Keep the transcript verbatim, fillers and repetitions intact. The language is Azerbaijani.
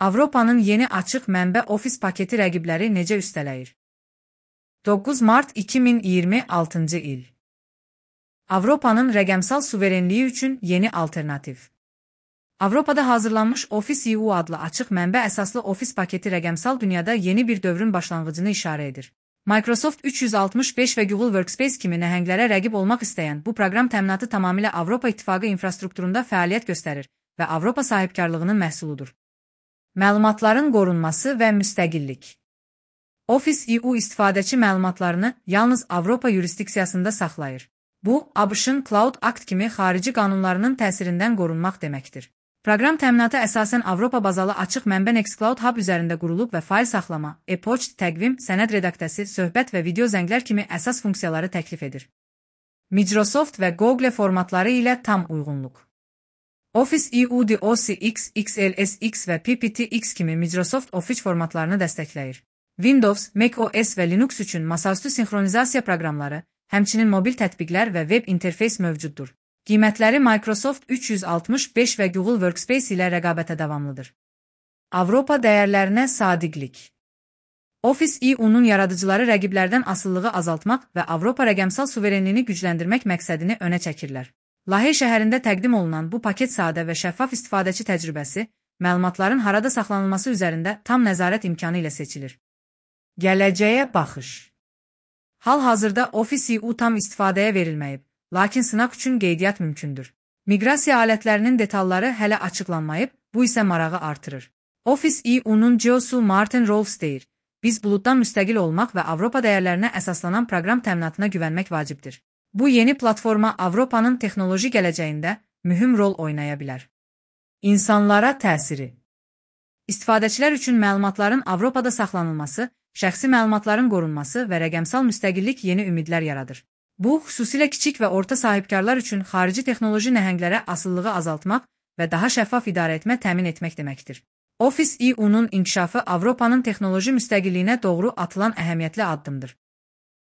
Avropanın yeni açıq mənbə Office paketi rəqibləri necə üstələyir? doqquz mart iki min iyirmi altıncı il. Avropanın rəqəmsal suverenliyi üçün yeni alternativ. Avropada hazırlanmış Office E U adlı açıq mənbə əsaslı Office paketi rəqəmsal dünyada yeni bir dövrün başlanğıcını işarə edir. Microsoft üç yüz altmış beş və Google Workspace kimi nəhənglərə rəqib olmaq istəyən bu proqram təminatı tamamilə Avropa İttifaqı infrastrukturunda fəaliyyət göstərir və Avropa sahibkarlığının məhsuludur. Məlumatların qorunması və müstəqillik. Office E U istifadəçi məlumatlarını yalnız Avropa yurisdiksiyasında saxlayır. Bu, ABŞ-ın Cloud Act kimi xarici qanunlarının təsirindən qorunmaq deməkdir. Proqram təminatı əsasən Avropa bazalı açıq mənbə Nextcloud Hub üzərində qurulub və fayl saxlama, e-poçt, təqvim, sənəd redaktəsi, söhbət və video zənglər kimi əsas funksiyaları təklif edir. Microsoft və Google formatları ilə tam uyğunluq. Office E U DOCX, X L S X və P P T X kimi Microsoft Office formatlarını dəstəkləyir. Windows, macOS və Linux üçün masaüstü sinxronizasiya proqramları, həmçinin mobil tətbiqlər və web interfeys mövcuddur. Qiymətləri Microsoft üç yüz altmış beş və Google Workspace ilə rəqabətə davamlıdır. Avropa dəyərlərinə sadiqlik. Office E U-nun yaradıcıları rəqiblərdən asılılığı azaltmaq və Avropa rəqəmsal suverenliyini gücləndirmək məqsədini önə çəkirlər. Lahey şəhərində təqdim olunan bu paket sadə və şəffaf istifadəçi təcrübəsi, məlumatların harada saxlanılması üzərində tam nəzarət imkanı ilə seçilir. Gələcəyə baxış. Hal-hazırda Office E U tam istifadəyə verilməyib, lakin sınaq üçün qeydiyyat mümkündür. Miqrasiya alətlərinin detalları hələ açıqlanmayıb, bu isə marağı artırır. Office E U-nun C E O-su Martin Rolfs deyir, biz buluddan müstəqil olmaq və Avropa dəyərlərinə əsaslanan proqram təminatına güvənmək vacibdir. Bu yeni platforma Avropanın texnoloji gələcəyində mühüm rol oynaya bilər. İnsanlara təsiri. İstifadəçilər üçün məlumatların Avropada saxlanılması, şəxsi məlumatların qorunması və rəqəmsal müstəqillik yeni ümidlər yaradır. Bu, xüsusilə kiçik və orta sahibkarlar üçün xarici texnoloji nəhənglərə asılılığı azaltmaq və daha şəffaf idarə etmə təmin etmək deməkdir. Office E U-nun inkişafı Avropanın texnoloji müstəqilliyinə doğru atılan əhəmiyyətli addımdır.